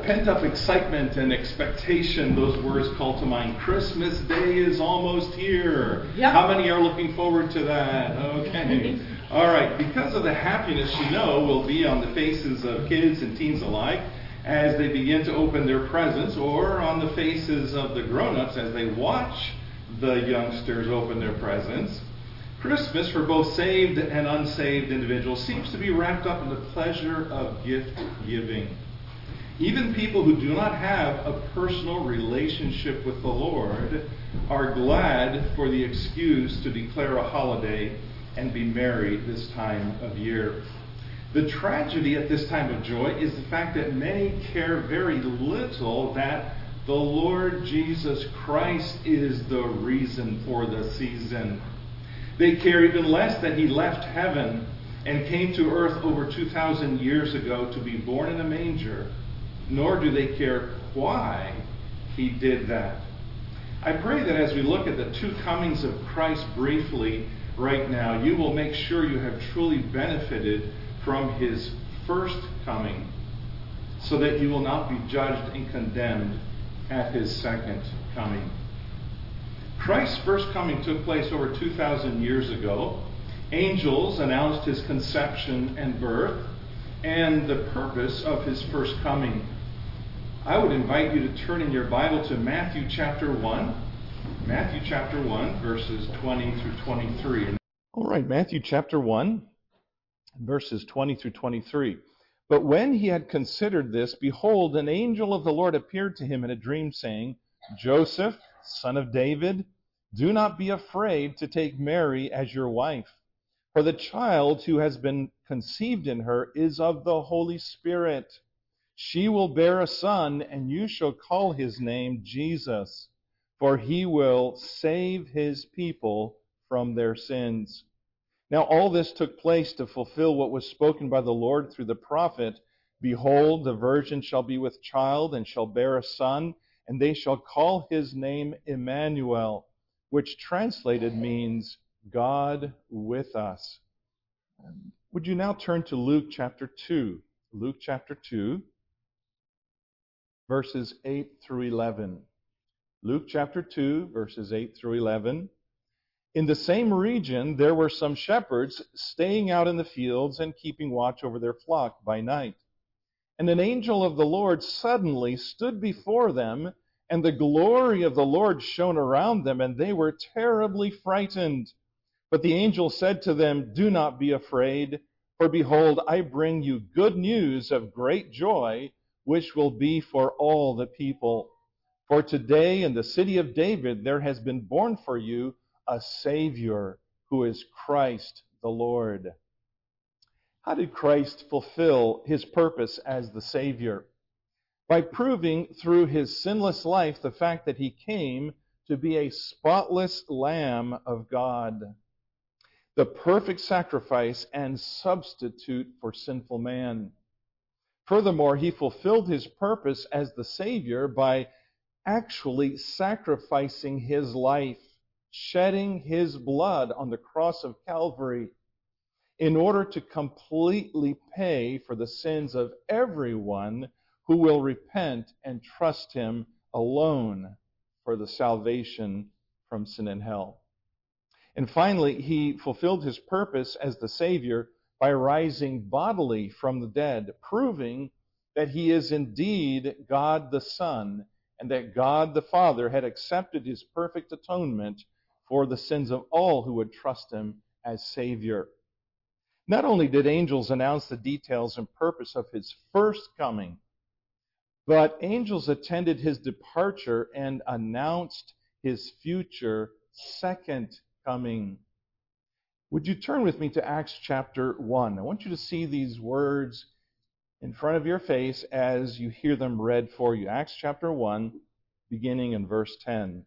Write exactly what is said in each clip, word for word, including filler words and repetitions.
pent-up excitement and expectation, those words call to mind. Christmas Day is almost here. Yep. How many are looking forward to that? Okay. All right. Because of the happiness you know will be on the faces of kids and teens alike as they begin to open their presents, or on the faces of the grown-ups as they watch the youngsters open their presents, Christmas for both saved and unsaved individuals seems to be wrapped up in the pleasure of gift giving. Even people who do not have a personal relationship with the Lord are glad for the excuse to declare a holiday and be married this time of year. The tragedy at this time of joy is the fact that many care very little that the Lord Jesus Christ is the reason for the season. They care even less that he left heaven and came to earth over two thousand years ago to be born in a manger, nor do they care why he did that. I pray that as we look at the two comings of Christ briefly right now, you will make sure you have truly benefited from his first coming, so that you will not be judged and condemned at his second coming. Christ's first coming took place over two thousand years ago. Angels announced his conception and birth and the purpose of his first coming. I would invite you to turn in your Bible to Matthew chapter one. Matthew chapter one, verses twenty through twenty-three. All right, Matthew chapter one, verses twenty through twenty-three. But when he had considered this, behold, an angel of the Lord appeared to him in a dream, saying, Joseph, son of David, do not be afraid to take Mary as your wife, for the child who has been conceived in her is of the Holy Spirit. She will bear a son, and you shall call his name Jesus, for he will save his people from their sins. Now all this took place to fulfill what was spoken by the Lord through the prophet. Behold, the virgin shall be with child, and shall bear a son, and they shall call his name Emmanuel, which translated means God with us. Would you now turn to Luke chapter two? Luke chapter two, verses eight through eleven. Luke chapter two, verses eight through eleven. In the same region, there were some shepherds staying out in the fields and keeping watch over their flock by night. And an angel of the Lord suddenly stood before them, and the glory of the Lord shone around them, and they were terribly frightened. But the angel said to them, Do not be afraid, for behold, I bring you good news of great joy, which will be for all the people. For today in the city of David there has been born for you a Savior, who is Christ the Lord. How did Christ fulfill his purpose as the Savior? By proving through his sinless life the fact that he came to be a spotless Lamb of God, the perfect sacrifice and substitute for sinful man. Furthermore, he fulfilled his purpose as the Savior by actually sacrificing his life, shedding his blood on the cross of Calvary in order to completely pay for the sins of everyone who will repent and trust him alone for the salvation from sin and hell. And finally, he fulfilled his purpose as the Savior by rising bodily from the dead, proving that he is indeed God the Son, and that God the Father had accepted his perfect atonement for the sins of all who would trust him as Savior. Not only did angels announce the details and purpose of his first coming, but angels attended his departure and announced his future second coming. Would you turn with me to Acts chapter one? I want you to see these words in front of your face as you hear them read for you. Acts chapter one, beginning in verse ten.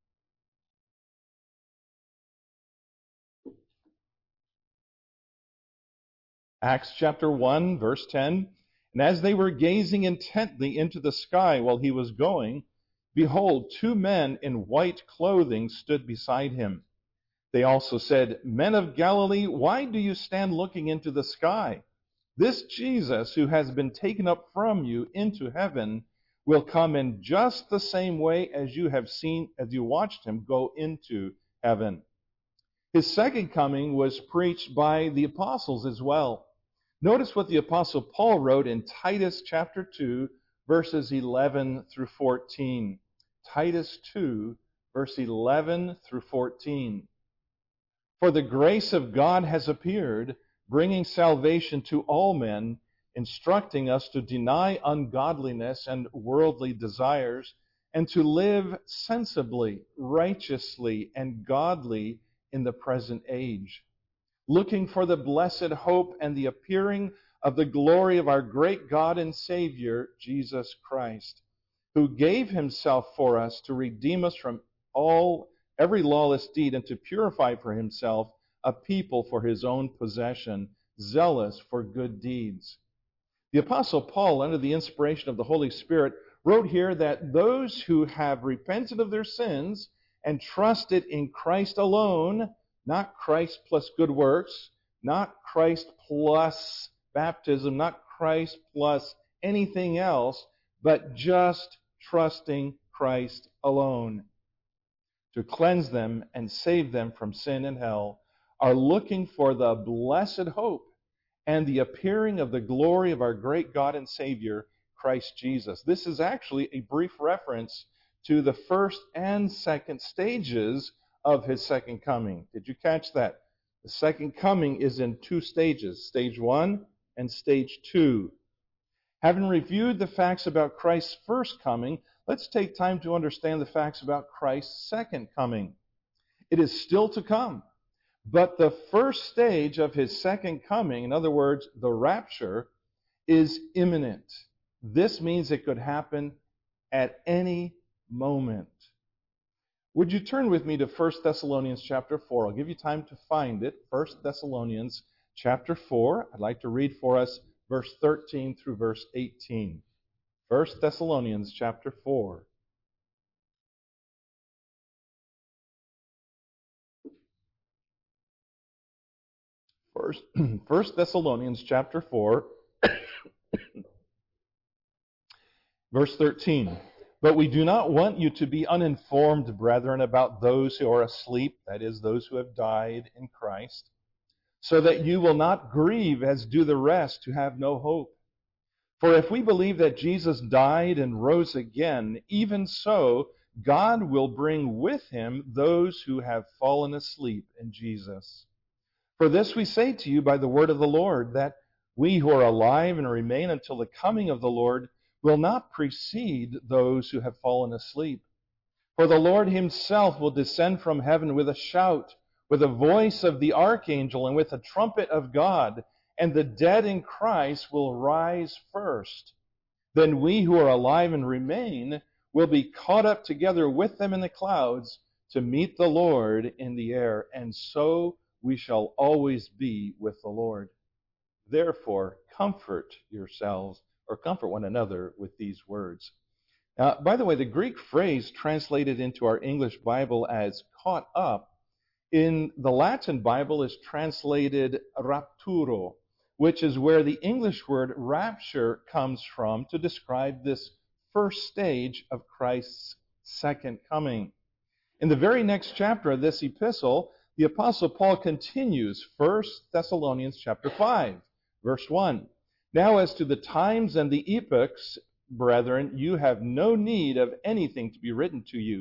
Acts chapter one, verse ten. And as they were gazing intently into the sky while he was going, behold, two men in white clothing stood beside him. They also said, Men of Galilee, why do you stand looking into the sky? This Jesus who has been taken up from you into heaven will come in just the same way as you have seen, as you watched him go into heaven. His second coming was preached by the apostles as well. Notice what the apostle Paul wrote in Titus chapter two, verses eleven through fourteen. Titus two, verse eleven through fourteen. For the grace of God has appeared, bringing salvation to all men, instructing us to deny ungodliness and worldly desires, and to live sensibly, righteously, and godly in the present age, looking for the blessed hope and the appearing of the glory of our great God and Savior, Jesus Christ, who gave himself for us to redeem us from all every lawless deed and to purify for himself a people for his own possession, zealous for good deeds. The Apostle Paul, under the inspiration of the Holy Spirit, wrote here that those who have repented of their sins and trusted in Christ alone, not Christ plus good works, not Christ plus baptism, not Christ plus anything else, but just trusting Christ alone to cleanse them and save them from sin and hell, are looking for the blessed hope and the appearing of the glory of our great God and Savior, Christ Jesus. This is actually a brief reference to the first and second stages of his second coming. Did you catch that? The second coming is in two stages, stage one and stage two. Having reviewed the facts about Christ's first coming, let's take time to understand the facts about Christ's second coming. It is still to come. But the first stage of his second coming, in other words, the rapture, is imminent. This means it could happen at any moment. Would you turn with me to First Thessalonians chapter four? I'll give you time to find it. First Thessalonians chapter four. I'd like to read for us verse thirteen through verse eighteen. First Thessalonians chapter four. First, First Thessalonians chapter four, verse thirteen. But we do not want you to be uninformed, brethren, about those who are asleep, that is, those who have died in Christ, so that you will not grieve as do the rest who have no hope. For if we believe that Jesus died and rose again, even so God will bring with him those who have fallen asleep in Jesus. For this we say to you by the word of the Lord, that we who are alive and remain until the coming of the Lord will not precede those who have fallen asleep. For the Lord himself will descend from heaven with a shout, with the voice of the archangel, and with the trumpet of God, and the dead in Christ will rise first. Then we who are alive and remain will be caught up together with them in the clouds to meet the Lord in the air, and so we shall always be with the Lord. Therefore, comfort yourselves, or comfort one another with these words. Now, by the way, the Greek phrase translated into our English Bible as caught up, in the Latin Bible is translated rapturo, which is where the English word rapture comes from to describe this first stage of Christ's second coming. In the very next chapter of this epistle, the Apostle Paul continues, First Thessalonians chapter five, verse one. Now as to the times and the epochs, brethren, you have no need of anything to be written to you.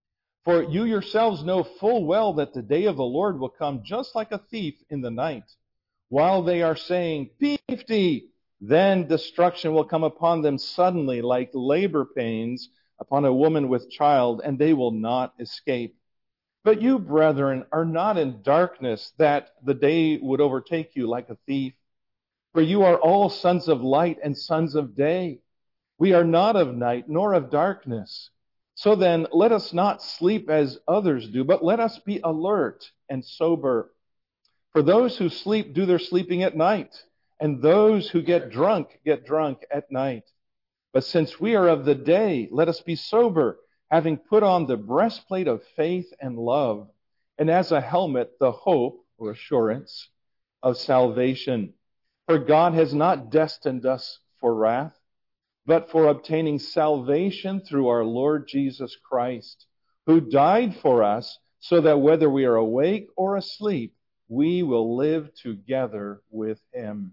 For you yourselves know full well that the day of the Lord will come just like a thief in the night. While they are saying, "Peafty," then destruction will come upon them suddenly like labor pains upon a woman with child, and they will not escape. But you, brethren, are not in darkness, that the day would overtake you like a thief. For you are all sons of light and sons of day. We are not of night nor of darkness. So then, let us not sleep as others do, but let us be alert and sober. For those who sleep do their sleeping at night, and those who get drunk get drunk at night. But since we are of the day, let us be sober, having put on the breastplate of faith and love, and as a helmet the hope or assurance of salvation. For God has not destined us for wrath, but for obtaining salvation through our Lord Jesus Christ, who died for us, so that whether we are awake or asleep, we will live together with him.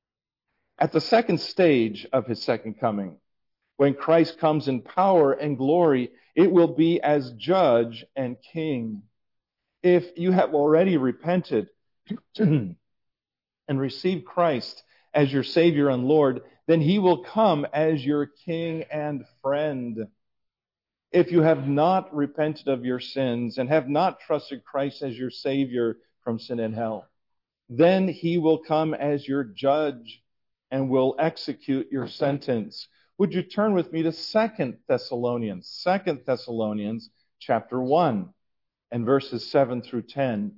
At the second stage of his second coming, when Christ comes in power and glory, it will be as judge and king. If you have already repented and received Christ as your Savior and Lord, then he will come as your king and friend. If you have not repented of your sins and have not trusted Christ as your Savior from sin and hell, then he will come as your judge and will execute your sentence. Would you turn with me to Second Thessalonians, Second Thessalonians chapter one and verses seven through ten.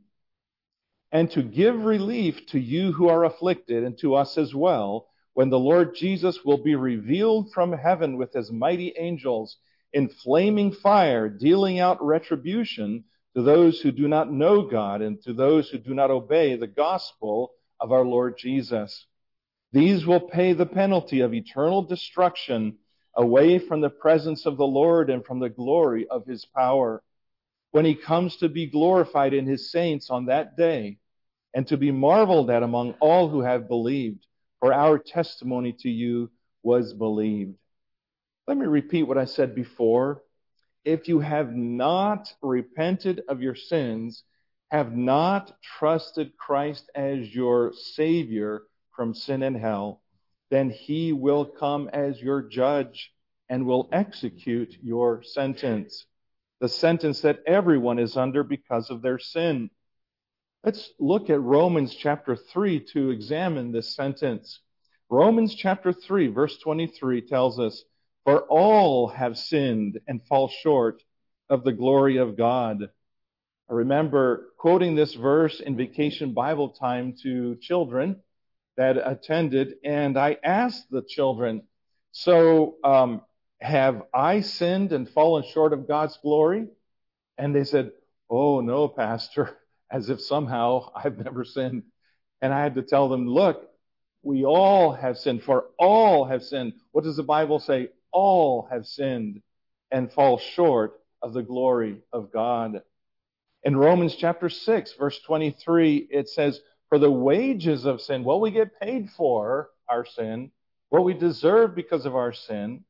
And to give relief to you who are afflicted, and to us as well, when the Lord Jesus will be revealed from heaven with his mighty angels in flaming fire, dealing out retribution to those who do not know God and to those who do not obey the gospel of our Lord Jesus. These will pay the penalty of eternal destruction away from the presence of the Lord and from the glory of his power, when he comes to be glorified in his saints on that day, and to be marveled at among all who have believed, for our testimony to you was believed. Let me repeat what I said before. If you have not repented of your sins, have not trusted Christ as your Savior from sin and hell, then he will come as your judge and will execute your sentence, the sentence that everyone is under because of their sin. Let's look at Romans chapter three to examine this sentence. Romans chapter three, verse twenty-three tells us, "For all have sinned and fall short of the glory of God." I remember quoting this verse in vacation Bible time to children that attended, and I asked the children, so um, have I sinned and fallen short of God's glory? And they said, "Oh, no, Pastor," as if somehow I've never sinned. And I had to tell them, look, we all have sinned, for all have sinned. What does the Bible say? All have sinned and fall short of the glory of God. In Romans chapter six, verse twenty-three, it says, "For the wages of sin," what we get paid for our sin, what we deserve because of our sin,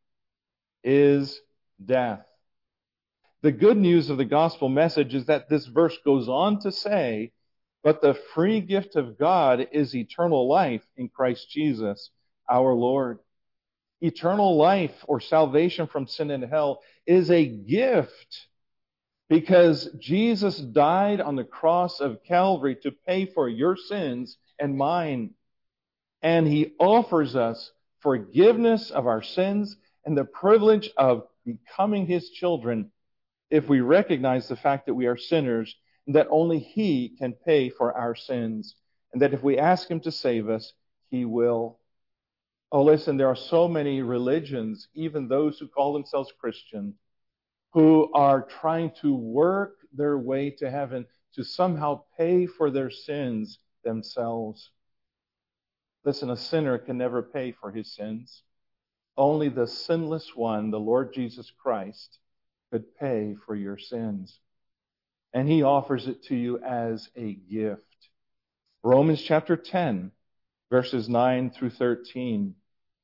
is death. The good news of the gospel message is that this verse goes on to say, "But the free gift of God is eternal life in Christ Jesus, our Lord." Eternal life or salvation from sin and hell is a gift because Jesus died on the cross of Calvary to pay for your sins and mine. And he offers us forgiveness of our sins and the privilege of becoming his children if we recognize the fact that we are sinners and that only he can pay for our sins, and that if we ask him to save us, he will. Oh, listen, there are so many religions, even those who call themselves Christian, who are trying to work their way to heaven to somehow pay for their sins themselves. Listen, a sinner can never pay for his sins. Only the sinless one, the Lord Jesus Christ, could pay for your sins. And he offers it to you as a gift. Romans chapter ten, verses nine through thirteen.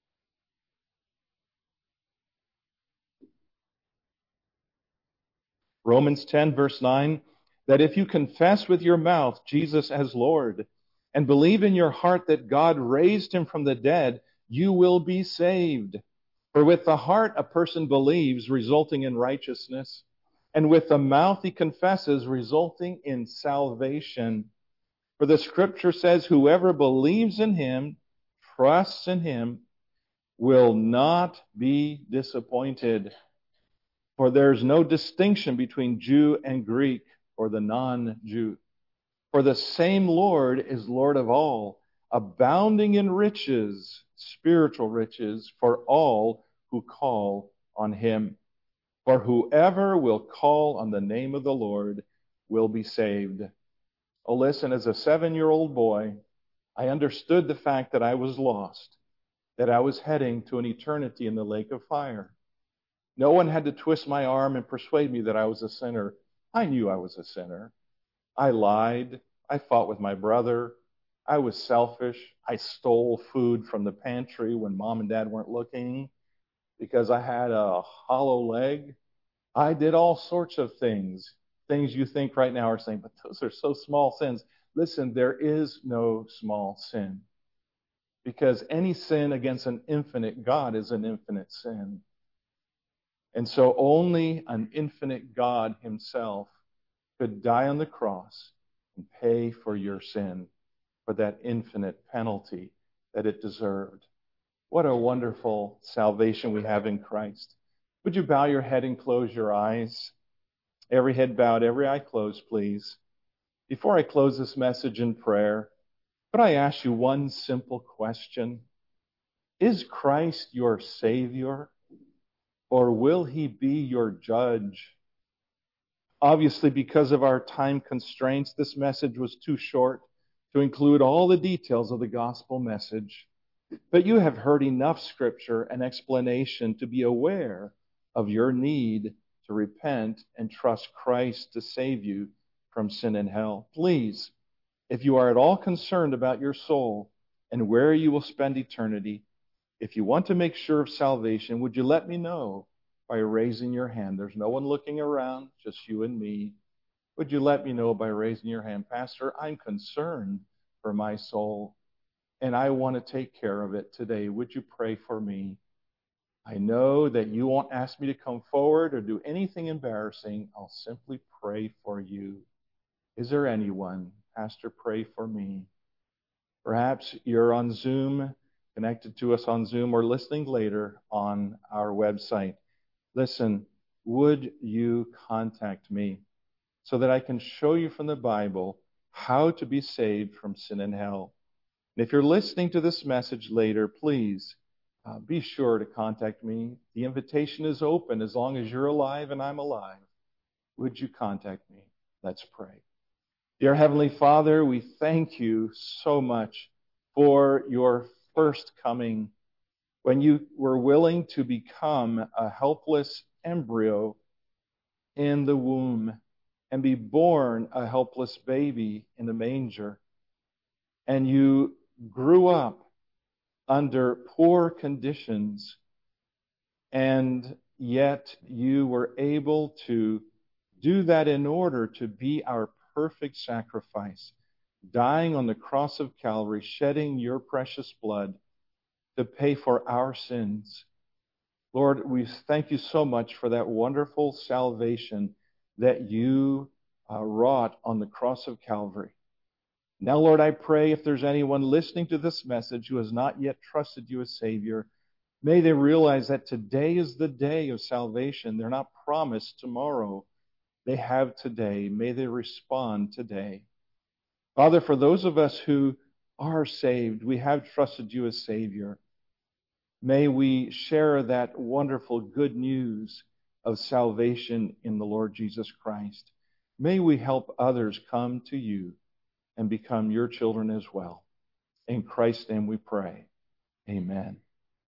Romans ten, verse nine, "That if you confess with your mouth Jesus as Lord, and believe in your heart that God raised him from the dead, you will be saved. For with the heart a person believes, resulting in righteousness, and with the mouth he confesses, resulting in salvation. For the scripture says, whoever believes in him, trusts in him, will not be disappointed. For there's no distinction between Jew and Greek, or the non-Jew. For the same Lord is Lord of all, abounding in riches, spiritual riches, for all who call on him. For whoever will call on the name of the Lord will be saved." Oh, listen, as a seven-year-old boy, I understood the fact that I was lost, that I was heading to an eternity in the lake of fire. No one had to twist my arm and persuade me that I was a sinner. I knew I was a sinner. I lied. I fought with my brother. I was selfish. I stole food from the pantry when mom and dad weren't looking because I had a hollow leg. I did all sorts of things, things you think right now are saying, but those are so small sins. Listen, there is no small sin because any sin against an infinite God is an infinite sin. And so only an infinite God himself could die on the cross and pay for your sin, for that infinite penalty that it deserved. What a wonderful salvation we have in Christ. Would you bow your head and close your eyes? Every head bowed, every eye closed, please. Before I close this message in prayer, could I ask you one simple question? Is Christ your Savior, or will he be your judge? Obviously, because of our time constraints, this message was too short to include all the details of the gospel message. But you have heard enough scripture and explanation to be aware of your need to repent and trust Christ to save you from sin and hell. Please, if you are at all concerned about your soul and where you will spend eternity, if you want to make sure of salvation, would you let me know by raising your hand? There's no one looking around, just you and me. Would you let me know by raising your hand? Pastor, I'm concerned for my soul, and I want to take care of it today. Would you pray for me? I know that you won't ask me to come forward or do anything embarrassing. I'll simply pray for you. Is there anyone? Pastor, pray for me. Perhaps you're on Zoom, connected to us on Zoom, or listening later on our website. Listen, would you contact me so that I can show you from the Bible how to be saved from sin and hell? And if you're listening to this message later, please uh, be sure to contact me. The invitation is open as long as you're alive and I'm alive. Would you contact me? Let's pray. Dear Heavenly Father, we thank you so much for your first coming, when you were willing to become a helpless embryo in the womb and be born a helpless baby in the manger. And you grew up under poor conditions, and yet you were able to do that in order to be our perfect sacrifice, dying on the cross of Calvary, shedding your precious blood to pay for our sins. Lord, we thank you so much for that wonderful salvation that you uh, wrought on the cross of Calvary. Now, Lord, I pray if there's anyone listening to this message who has not yet trusted you as Savior, may they realize that today is the day of salvation. They're not promised tomorrow. They have today. May they respond today. Father, for those of us who are saved, we have trusted you as Savior. May we share that wonderful good news of salvation in the Lord Jesus Christ. May we help others come to you and become your children as well. In Christ's name we pray. Amen.